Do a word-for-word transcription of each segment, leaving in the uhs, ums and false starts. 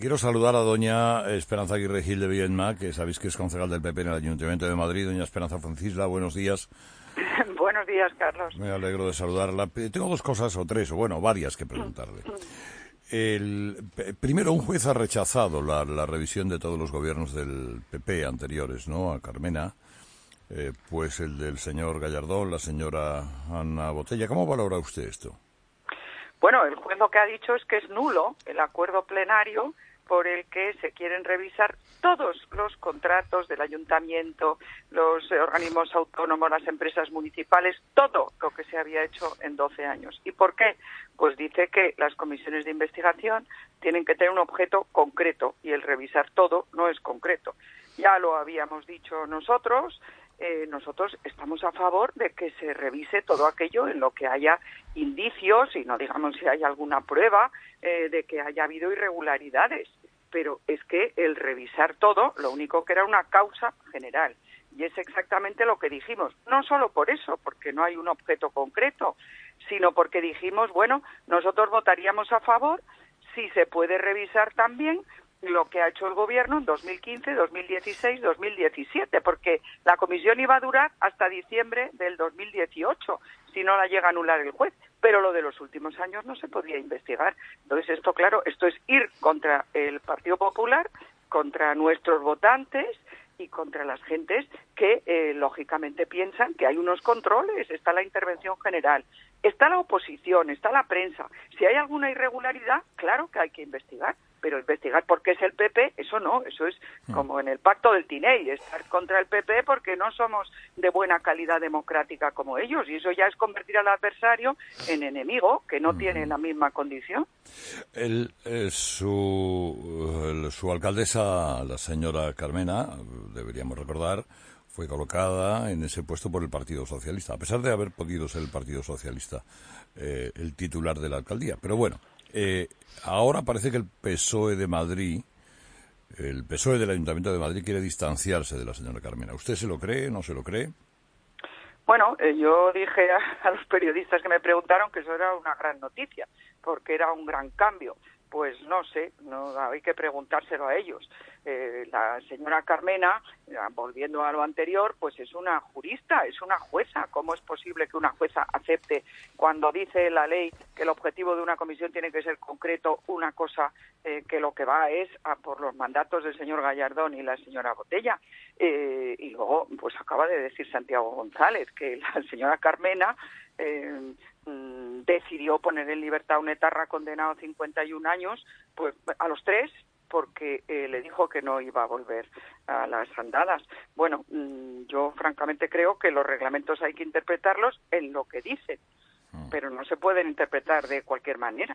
Quiero saludar a doña Esperanza Aguirre Gil de Viedma, que sabéis que es concejal del P P en el Ayuntamiento de Madrid. Doña Esperanza Francisla, buenos días. Buenos días, Carlos. Me alegro de saludarla. Tengo dos cosas, o tres, o bueno, varias que preguntarle. El, primero, un juez ha rechazado la, la revisión de todos los gobiernos del P P anteriores, ¿no?, a Carmena. Eh, pues el del señor Gallardón, la señora Ana Botella. ¿Cómo valora usted esto? Bueno, el juez lo que ha dicho es que es nulo el acuerdo plenario por el que se quieren revisar todos los contratos del ayuntamiento, los organismos autónomos, las empresas municipales, todo lo que se había hecho en doce años. ¿Y por qué? Pues dice que las comisiones de investigación tienen que tener un objeto concreto y el revisar todo no es concreto. Ya lo habíamos dicho nosotros. Eh, nosotros estamos a favor de que se revise todo aquello en lo que haya indicios y no digamos si hay alguna prueba eh, de que haya habido irregularidades, pero es que el revisar todo, lo único que era una causa general, y es exactamente lo que dijimos, no solo por eso, porque no hay un objeto concreto, sino porque dijimos, bueno, nosotros votaríamos a favor si se puede revisar también lo que ha hecho el gobierno en dos mil quince, dos mil dieciséis, dos mil diecisiete, porque la comisión iba a durar hasta diciembre del dos mil dieciocho, si no la llega a anular el juez, pero lo de los últimos años no se podía investigar. Entonces esto, claro, esto es ir contra el Partido Popular, contra nuestros votantes y contra las gentes que, eh, lógicamente, piensan que hay unos controles. Está la intervención general, está la oposición, está la prensa. Si hay alguna irregularidad, claro que hay que investigar, pero investigar por qué es el P P, eso no, eso es como en el pacto del Tinei, estar contra el P P porque no somos de buena calidad democrática como ellos, y eso ya es convertir al adversario en enemigo, que no tiene la misma condición. El, eh, su, el, su alcaldesa, la señora Carmena, deberíamos recordar, fue colocada en ese puesto por el Partido Socialista, a pesar de haber podido ser el Partido Socialista eh, el titular de la alcaldía. Pero bueno, eh, ahora parece que el P S O E de Madrid, el P S O E del Ayuntamiento de Madrid, quiere distanciarse de la señora Carmena. ¿Usted se lo cree, no se lo cree? Bueno, eh, yo dije a, a los periodistas que me preguntaron que eso era una gran noticia, porque era un gran cambio. Pues no sé, no hay que preguntárselo a ellos. Eh, la señora Carmena, volviendo a lo anterior, pues es una jurista, es una jueza. ¿Cómo es posible que una jueza acepte, cuando dice la ley que el objetivo de una comisión tiene que ser concreto, una cosa eh, que lo que va es a por los mandatos del señor Gallardón y la señora Botella? Eh, y luego, pues acaba de decir Santiago González que la señora Carmena eh, decidió poner en libertad a un etarra condenado a cincuenta y un años, pues a los tres, porque eh, le dijo que no iba a volver a las andadas. Bueno, mmm, yo francamente creo que los reglamentos hay que interpretarlos en lo que dicen, pero no se pueden interpretar de cualquier manera.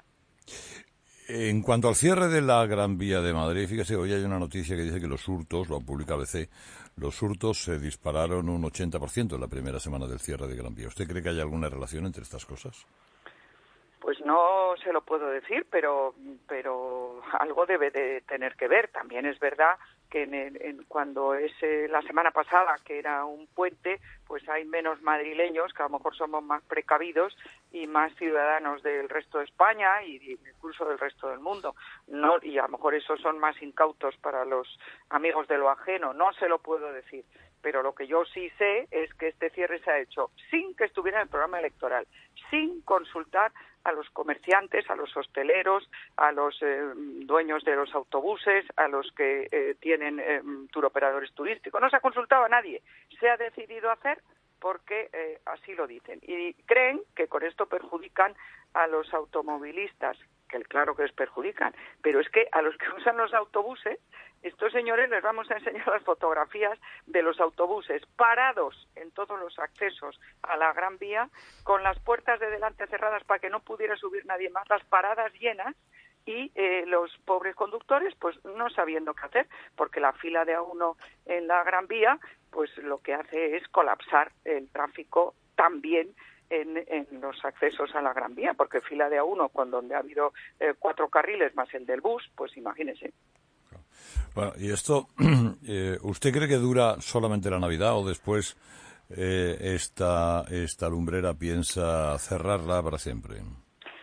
En cuanto al cierre de la Gran Vía de Madrid, fíjese, hoy hay una noticia que dice que los hurtos, lo publica A B C, los hurtos se dispararon un ochenta por ciento en la primera semana del cierre de Gran Vía. ¿Usted cree que hay alguna relación entre estas cosas? Pues no se lo puedo decir, pero pero algo debe de tener que ver. También es verdad que en, en, cuando es eh, la semana pasada, que era un puente, pues hay menos madrileños, que a lo mejor somos más precavidos y más ciudadanos del resto de España y incluso del resto del mundo. No, y a lo mejor esos son más incautos para los amigos de lo ajeno. No se lo puedo decir. Pero lo que yo sí sé es que este cierre se ha hecho sin que estuviera en el programa electoral, sin consultar a los comerciantes, a los hosteleros, a los eh, dueños de los autobuses, a los que eh, tienen eh, turoperadores turísticos. No se ha consultado a nadie. Se ha decidido hacer porque eh, así lo dicen. Y creen que con esto perjudican a los automovilistas, que claro que les perjudican, pero es que a los que usan los autobuses, estos señores les vamos a enseñar las fotografías de los autobuses parados en todos los accesos a la Gran Vía, con las puertas de delante cerradas para que no pudiera subir nadie más, las paradas llenas, y eh, los pobres conductores pues no sabiendo qué hacer, porque la fila de A uno en la Gran Vía pues lo que hace es colapsar el tráfico también En, en los accesos a la Gran Vía, porque fila de A uno, con donde ha habido eh, cuatro carriles más el del bus, pues imagínese. Bueno, y esto, eh, ¿usted cree que dura solamente la Navidad o después eh, esta, esta lumbrera piensa cerrarla para siempre?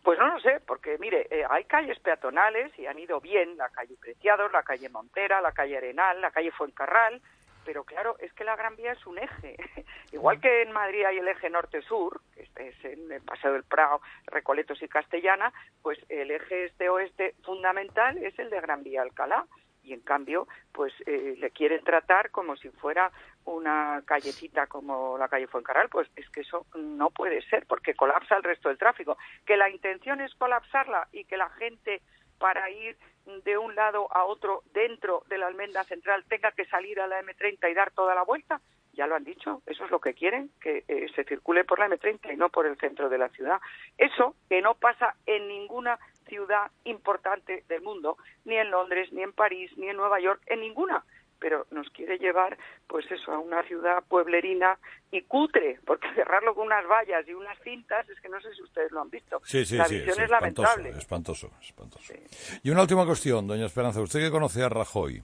Pues no lo sé, porque mire, eh, hay calles peatonales y han ido bien, la calle Preciados, la calle Montera, la calle Arenal, la calle Fuencarral, pero claro, es que la Gran Vía es un eje. Igual que en Madrid hay el eje norte-sur, que este es en el Paseo del Prado, Recoletos y Castellana, pues el eje este-oeste fundamental es el de Gran Vía Alcalá. Y en cambio, pues eh, le quieren tratar como si fuera una callecita como la calle Fuencarral, pues es que eso no puede ser, porque colapsa el resto del tráfico. Que la intención es colapsarla y que la gente, para ir de un lado a otro dentro de la Almenda Central, tenga que salir a la eme treinta y dar toda la vuelta, ya lo han dicho, eso es lo que quieren, que eh, se circule por la eme treinta y no por el centro de la ciudad. Eso que no pasa en ninguna ciudad importante del mundo, ni en Londres, ni en París, ni en Nueva York, en ninguna, pero nos quiere llevar, pues eso, a una ciudad pueblerina y cutre, porque cerrarlo con unas vallas y unas cintas, es que no sé si ustedes lo han visto. Sí, sí, la sí, visión sí, es espantoso, lamentable. Espantoso, espantoso. Sí. Y una última cuestión, doña Esperanza, usted que conoce a Rajoy,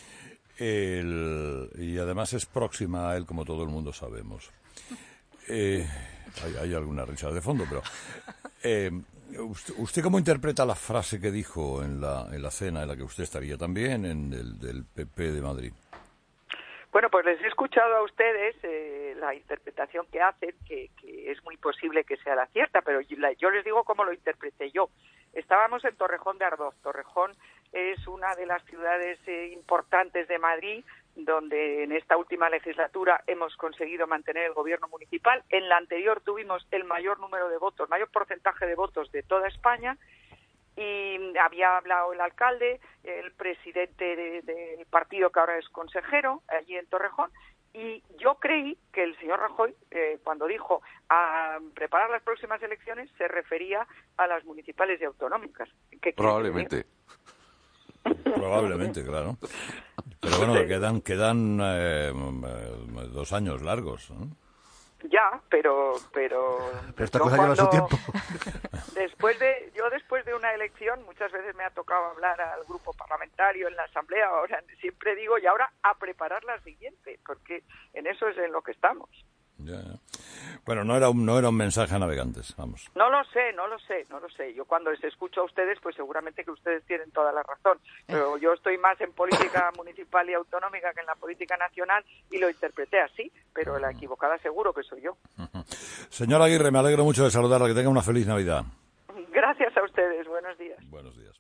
el, y además es próxima a él, como todo el mundo sabemos. Eh, hay, hay alguna risa de fondo, pero... Eh, ¿Usted, ¿Usted cómo interpreta la frase que dijo en la, en la cena en la que usted estaría también, en el del pe pe de Madrid? Bueno, pues les he escuchado a ustedes eh, la interpretación que hacen, que, que es muy posible que sea la cierta, pero yo, la, yo les digo cómo lo interpreté yo. Estábamos en Torrejón de Ardoz. Torrejón es una de las ciudades eh, importantes de Madrid, donde en esta última legislatura hemos conseguido mantener el gobierno municipal. En la anterior tuvimos el mayor número de votos, mayor porcentaje de votos de toda España, y había hablado el alcalde, el presidente de, del partido que ahora es consejero, allí en Torrejón, y yo creí que el señor Rajoy, eh, cuando dijo a preparar las próximas elecciones, se refería a las municipales y autonómicas. ¿Qué Probablemente. Probablemente, claro. Pero bueno, sí. quedan quedan eh, dos años largos, ¿no? Ya, pero pero, pero esta cosa lleva su tiempo. Después de yo después de una elección muchas veces me ha tocado hablar al grupo parlamentario en la asamblea. Ahora siempre digo y ahora a preparar la siguiente, porque en eso es en lo que estamos. Ya, ya. Bueno, no era un no era un mensaje a navegantes, vamos. No lo sé, no lo sé, no lo sé. Yo cuando les escucho a ustedes, pues seguramente que ustedes tienen toda la razón. Pero yo estoy más en política municipal y autonómica que en la política nacional y lo interpreté así, pero la equivocada seguro que soy yo. Señora Aguirre, me alegro mucho de saludarla. Que tenga una feliz Navidad. Gracias a ustedes. Buenos días. Buenos días.